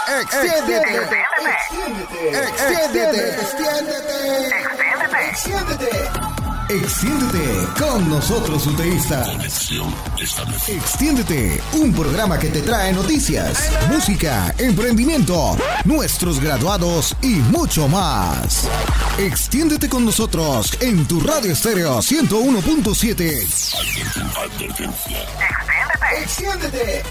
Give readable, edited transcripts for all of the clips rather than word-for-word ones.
Extiéndete con nosotros, UTEísta. Extiéndete, un programa que te trae noticias, música, emprendimiento, nuestros graduados y mucho más. Extiéndete con nosotros en tu radio estéreo 101.7. Extiéndete.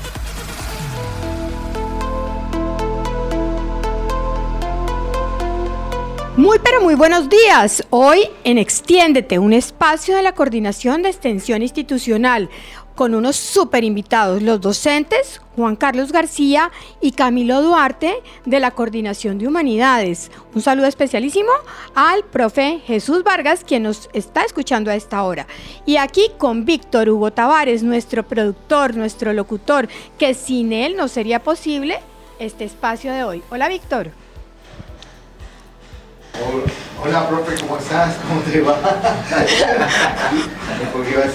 Muy pero muy buenos días. Hoy en Extiéndete, un espacio de la Coordinación de Extensión Institucional con unos súper invitados, los docentes Juan Carlos García y Camilo Duarte de la Coordinación de Humanidades. Un saludo especialísimo al profe Jesús Vargas, quien nos está escuchando a esta hora. Y aquí con Víctor Hugo Tavares, nuestro productor, nuestro locutor, que sin él no sería posible este espacio de hoy. Hola, Víctor. Hola, profe, ¿cómo estás? ¿Cómo te va? Porque iba así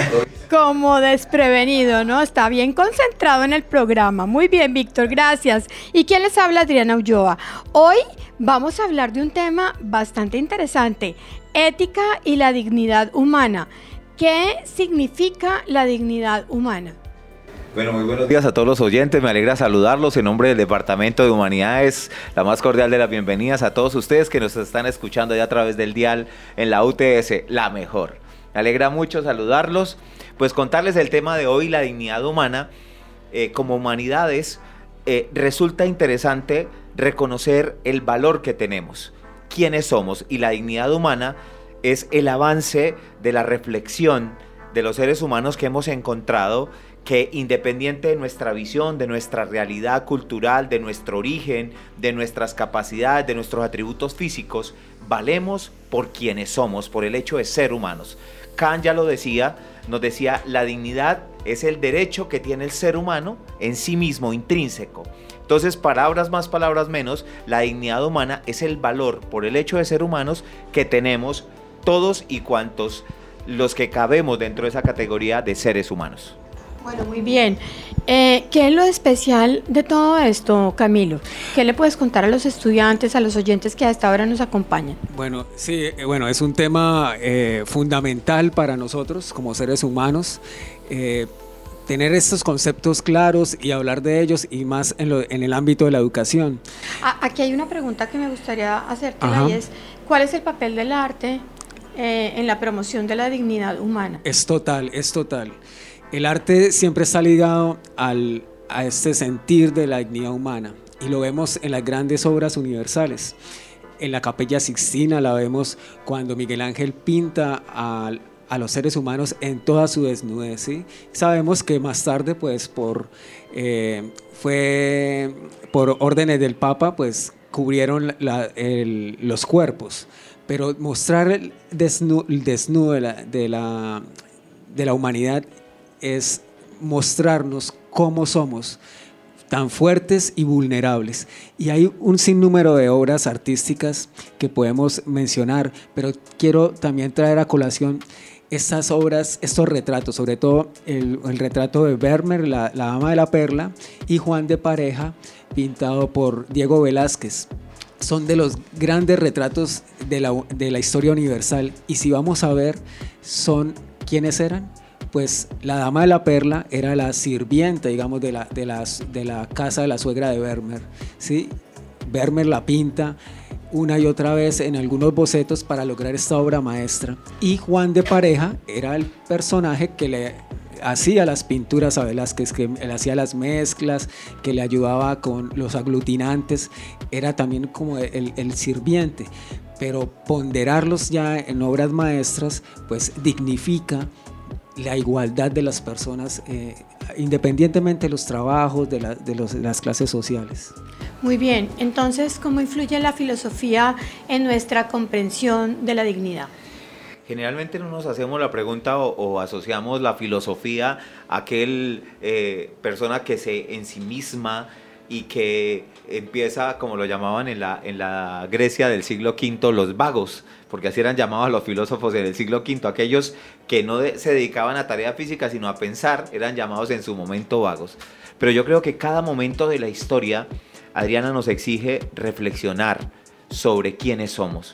como desprevenido, ¿no? Está bien concentrado en el programa. Muy bien, Víctor, gracias. ¿Y quién les habla? Adriana Ulloa. Hoy vamos a hablar de un tema bastante interesante, ética y la dignidad humana. ¿Qué significa la dignidad humana? Bueno, muy buenos días a todos los oyentes, me alegra saludarlos en nombre del Departamento de Humanidades, la más cordial de las bienvenidas a todos ustedes que nos están escuchando ya a través del dial en la UTS, la mejor. Me alegra mucho saludarlos, pues contarles el tema de hoy, la dignidad humana. Como Humanidades resulta interesante reconocer el valor que tenemos, quiénes somos, y la dignidad humana es el avance de la reflexión de los seres humanos que hemos encontrado, que independiente de nuestra visión, de nuestra realidad cultural, de nuestro origen, de nuestras capacidades, de nuestros atributos físicos, valemos por quienes somos, por el hecho de ser humanos. Kant ya lo decía, nos decía, la dignidad es el derecho que tiene el ser humano en sí mismo, intrínseco. Entonces, palabras más, palabras menos, la dignidad humana es el valor por el hecho de ser humanos que tenemos todos y cuantos los que cabemos dentro de esa categoría de seres humanos. Bueno, muy bien. ¿Qué es lo especial de todo esto, Camilo? ¿Qué le puedes contar a los estudiantes, a los oyentes que a esta hora nos acompañan? Bueno, sí, es un tema fundamental para nosotros como seres humanos. Tener estos conceptos claros y hablar de ellos, y más en el ámbito de la educación. Aquí hay una pregunta que me gustaría hacértela. Ajá. Y es, ¿cuál es el papel del arte en la promoción de la dignidad humana? Es total. El arte siempre está ligado a este sentir de la dignidad humana, y lo vemos en las grandes obras universales. En la Capilla Sixtina la vemos cuando Miguel Ángel pinta a los seres humanos en toda su desnudez, ¿sí? Sabemos que más tarde, pues fue por órdenes del Papa, pues cubrieron los cuerpos, pero mostrar el desnudo de la humanidad es mostrarnos cómo somos, tan fuertes y vulnerables. Y hay un sinnúmero de obras artísticas que podemos mencionar, pero quiero también traer a colación estas obras, estos retratos, sobre todo el retrato de Vermeer, la Dama de la Perla, y Juan de Pareja, pintado por Diego Velázquez. Son de los grandes retratos de la historia universal. Y si vamos a ver, ¿quiénes eran? Pues la Dama de la Perla era la sirvienta, digamos, de la casa de la suegra de Vermeer, ¿sí? Vermeer la pinta una y otra vez en algunos bocetos para lograr esta obra maestra. Y Juan de Pareja era el personaje que le hacía las pinturas a Velázquez, que le hacía las mezclas, que le ayudaba con los aglutinantes, era también como el sirviente. Pero ponderarlos ya en obras maestras, pues dignifica la igualdad de las personas, independientemente de los trabajos, de las clases sociales. Muy bien, entonces, ¿cómo influye la filosofía en nuestra comprensión de la dignidad? Generalmente no nos hacemos la pregunta o asociamos la filosofía a aquel persona que se ensimisma y que empieza, como lo llamaban en la Grecia del siglo V, los vagos, porque así eran llamados los filósofos en el siglo V, aquellos que no se dedicaban a tarea física sino a pensar, eran llamados en su momento vagos. Pero yo creo que cada momento de la historia Adriana nos exige reflexionar sobre quiénes somos.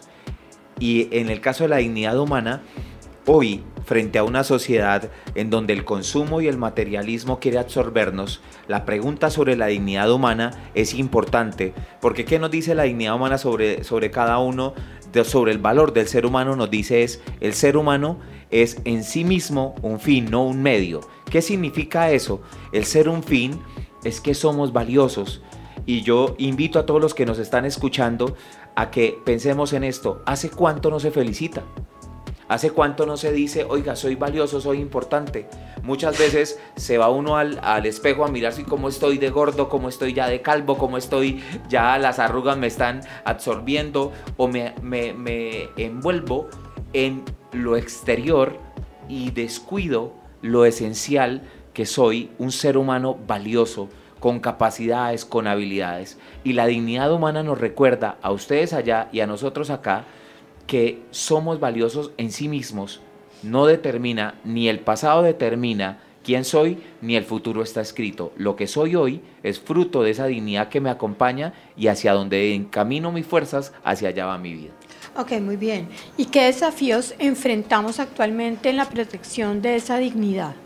Y en el caso de la dignidad humana, hoy, frente a una sociedad en donde el consumo y el materialismo quiere absorbernos, la pregunta sobre la dignidad humana es importante, porque ¿qué nos dice la dignidad humana sobre cada uno? Sobre el valor del ser humano nos dice el ser humano es en sí mismo un fin, no un medio. ¿Qué significa eso? El ser un fin es que somos valiosos. Y yo invito a todos los que nos están escuchando a que pensemos en esto. ¿Hace cuánto no se felicita? ¿Hace cuánto no se dice, oiga, soy valioso, soy importante? Muchas veces se va uno al espejo a mirarse cómo estoy de gordo, cómo estoy ya de calvo, cómo estoy ya las arrugas me están absorbiendo, o me envuelvo en lo exterior y descuido lo esencial, que soy un ser humano valioso, con capacidades, con habilidades. Y la dignidad humana nos recuerda a ustedes allá y a nosotros acá que somos valiosos en sí mismos. No determina, ni el pasado determina quién soy, ni el futuro está escrito. Lo que soy hoy es fruto de esa dignidad que me acompaña y hacia donde encamino mis fuerzas, hacia allá va mi vida. Ok, muy bien. ¿Y qué desafíos enfrentamos actualmente en la protección de esa dignidad?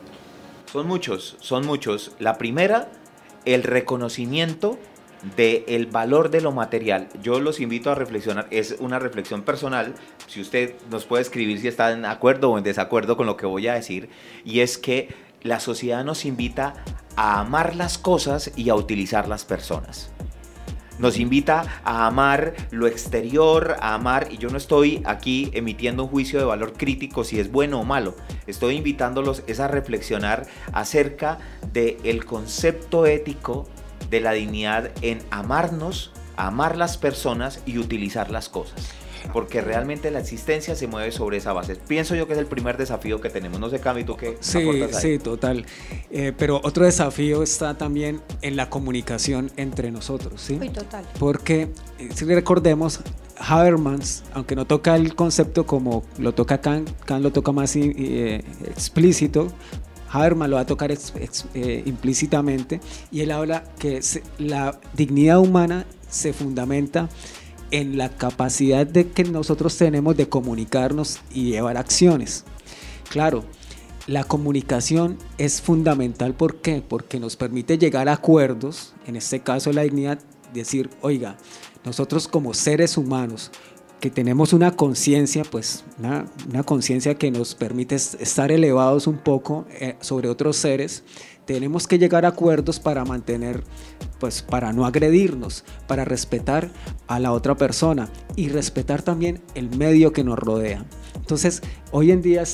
Son muchos. La primera, el reconocimiento del valor de lo material. Yo los invito a reflexionar, es una reflexión personal, si usted nos puede escribir si está en acuerdo o en desacuerdo con lo que voy a decir, y es que la sociedad nos invita a amar las cosas y a utilizar las personas. Nos invita a amar lo exterior, a amar, y yo no estoy aquí emitiendo un juicio de valor crítico si es bueno o malo, estoy invitándolos a reflexionar acerca del concepto ético de la dignidad en amarnos, amar las personas y utilizar las cosas. Porque realmente la existencia se mueve sobre esa base. Pienso yo que es el primer desafío que tenemos. No sé, Cami, ¿tú qué aportas ahí? Sí, total. Pero otro desafío está también en la comunicación entre nosotros, ¿sí? Sí, total. Porque, si recordemos, Habermas, aunque no toca el concepto como lo toca Kant lo toca más explícito, Habermas lo va a tocar implícitamente, y él habla que la dignidad humana se fundamenta en la capacidad que nosotros tenemos de comunicarnos y llevar acciones. Claro, la comunicación es fundamental. ¿Por qué? Porque nos permite llegar a acuerdos, en este caso la dignidad, decir, oiga, nosotros como seres humanos, que tenemos una conciencia, pues una conciencia que nos permite estar elevados un poco sobre otros seres, tenemos que llegar a acuerdos para mantener, pues para no agredirnos, para respetar a la otra persona y respetar también el medio que nos rodea. Entonces, hoy en día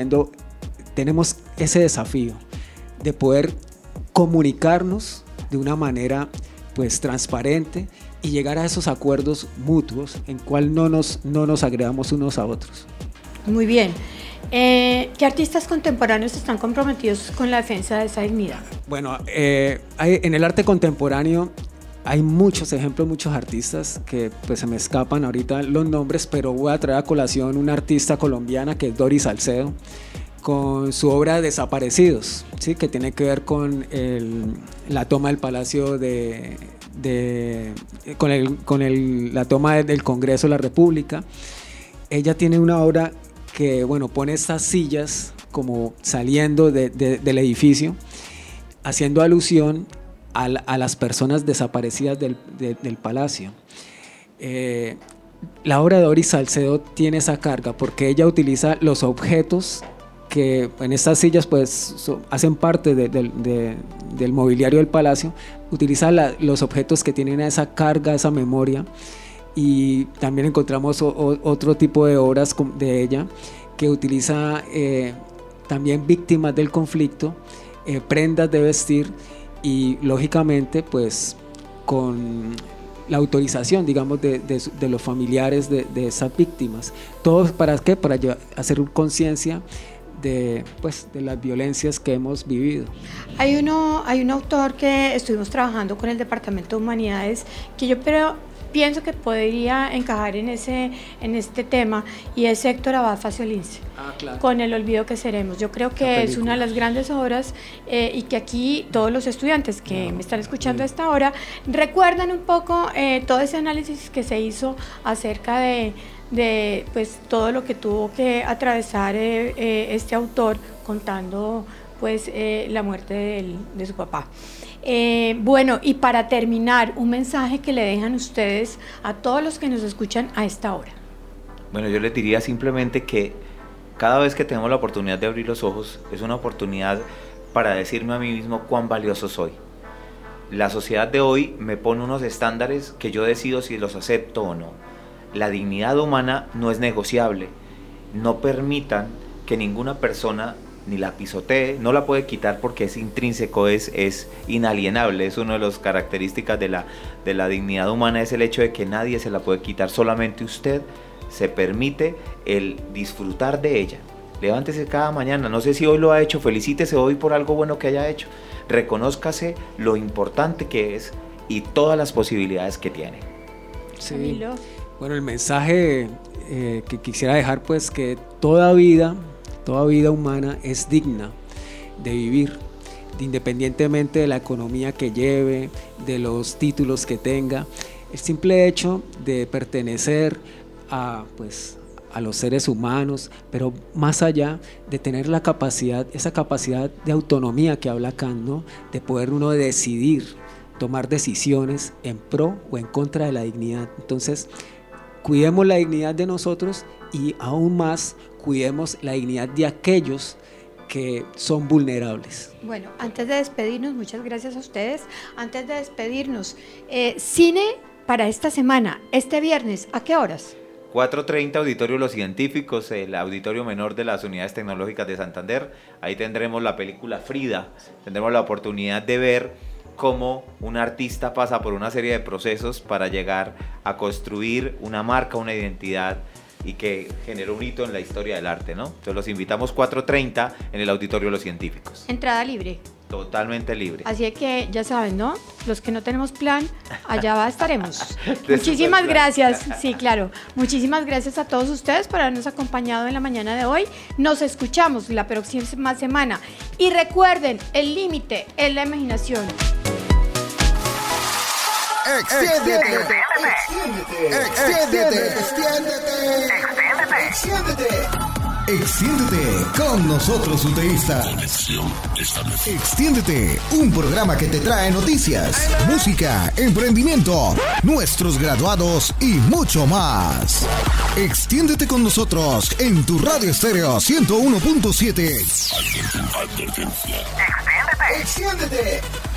tenemos ese desafío de poder comunicarnos de una manera pues transparente y llegar a esos acuerdos mutuos en cual no nos agredamos unos a otros. Muy bien. ¿Qué artistas contemporáneos están comprometidos con la defensa de esa dignidad? Bueno, en el arte contemporáneo hay muchos ejemplos, muchos artistas que pues se me escapan ahorita los nombres, pero voy a traer a colación una artista colombiana que es Doris Salcedo, con su obra Desaparecidos, ¿sí? Que tiene que ver con la toma del Palacio la toma del Congreso de la República. Ella tiene una obra que, bueno, pone estas sillas como saliendo del edificio, haciendo alusión a las personas desaparecidas del palacio. La obra de Doris Salcedo tiene esa carga porque ella utiliza los objetos que en estas sillas pues hacen parte del mobiliario del palacio, utiliza los objetos que tienen esa carga, esa memoria, y también encontramos otro tipo de obras de ella que utiliza también víctimas del conflicto, prendas de vestir y lógicamente pues con la autorización, digamos, de los familiares de esas víctimas. ¿Todo para qué? Para hacer conciencia de las violencias que hemos vivido. Hay un autor que estuvimos trabajando con el Departamento de Humanidades que yo pienso que podría encajar en este tema, y es Héctor Abad Faciolince, claro. Con el olvido que seremos. Yo creo que es una de las grandes obras, y que aquí todos los estudiantes que me están escuchando a esta hora recuerdan un poco todo ese análisis que se hizo acerca de pues todo lo que tuvo que atravesar este autor contando pues la muerte de su papá. Bueno, y para terminar, un mensaje que le dejan ustedes a todos los que nos escuchan a esta hora. Bueno, yo les diría simplemente que cada vez que tenemos la oportunidad de abrir los ojos, es una oportunidad para decirme a mí mismo cuán valioso soy. La sociedad de hoy me pone unos estándares que yo decido si los acepto o no. La dignidad humana no es negociable. No permitan que ninguna persona ni la pisotee, no la puede quitar porque es intrínseco, es inalienable. Es una de las características de la dignidad humana, es el hecho de que nadie se la puede quitar, solamente usted se permite el disfrutar de ella. Levántese cada mañana, no sé si hoy lo ha hecho, felicítese hoy por algo bueno que haya hecho, reconózcase lo importante que es y todas las posibilidades que tiene. Sí. Camilo. Bueno, el mensaje que quisiera dejar, pues, que toda vida humana es digna de vivir, independientemente de la economía que lleve, de los títulos que tenga. El simple hecho de pertenecer a los seres humanos, pero más allá de tener esa capacidad de autonomía que habla Kant, ¿no? De poder uno decidir, tomar decisiones en pro o en contra de la dignidad. Entonces, cuidemos la dignidad de nosotros y aún más cuidemos la dignidad de aquellos que son vulnerables. Bueno, antes de despedirnos, muchas gracias a ustedes. Antes de despedirnos, cine para esta semana, este viernes, ¿a qué horas? 4:30, Auditorio Los Científicos, el auditorio menor de las Unidades Tecnológicas de Santander. Ahí tendremos la película Frida, tendremos la oportunidad de ver cómo un artista pasa por una serie de procesos para llegar a construir una marca, una identidad, y que generó un hito en la historia del arte, ¿no? Entonces los invitamos 4:30 en el Auditorio Los Científicos. Entrada libre. Totalmente libre. Así que ya saben, ¿no? Los que no tenemos plan, allá estaremos. Muchísimas gracias. Sí, claro. Muchísimas gracias a todos ustedes por habernos acompañado en la mañana de hoy. Nos escuchamos la próxima semana. Y recuerden, el límite es la imaginación. Extiéndete con nosotros, UTEístas. Extiéndete, un programa que te trae noticias, música, emprendimiento, nuestros graduados y mucho más. Extiéndete con nosotros en tu radio estéreo 101.7. Extiéndete.